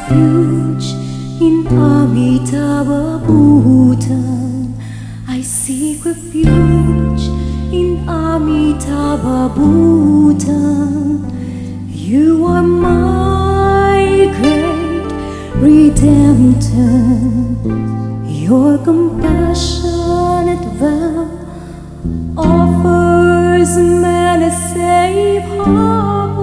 refuge in Amitabha Buddha. I seek refuge in Amitabha Buddha. You are my great redemptor. Your compassionate vow offers man a safe harbor.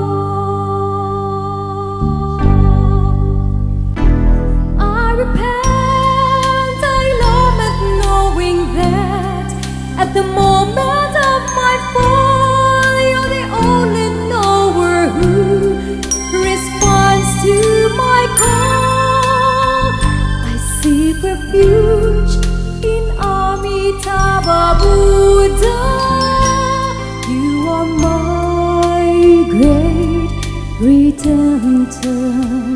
I repent, I lament, knowing that at the moment of my fall, you're the only knower who responds to my call. I seek refuge in Amitabha Buddha. You are my great redemptor.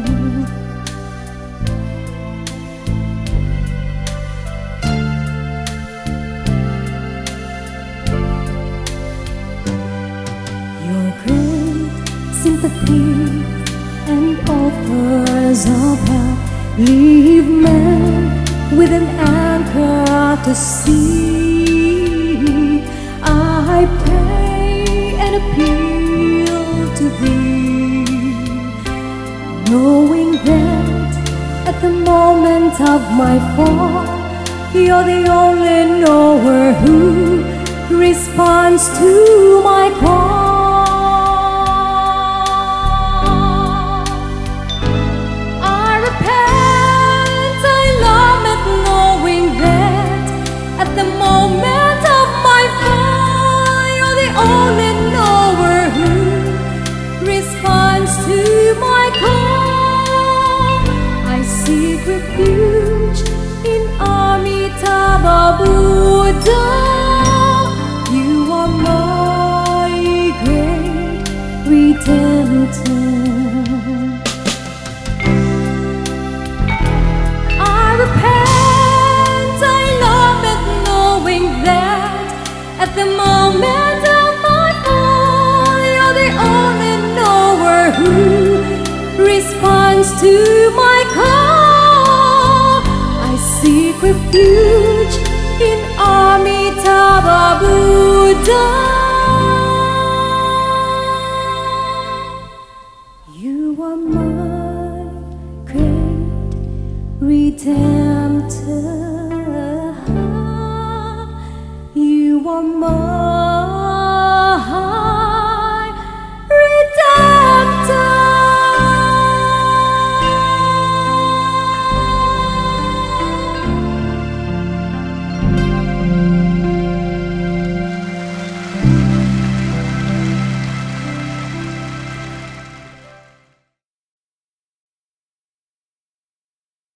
Your great sympathy and offers of help leave men with an anchor to sea. I pray and appeal to thee, knowing that at the moment of my fall, you're the only knower who responds to my call. At the moment of my fall, you're the only knower who responds to my call. I seek refuge in Amitabha Buddha. You are my great redemptor. I repent, I lament, knowing that at the moment of my fall, you're the only knower who responds to my call. I seek refuge in Amitabha Buddha. You are my great redemptor. You are my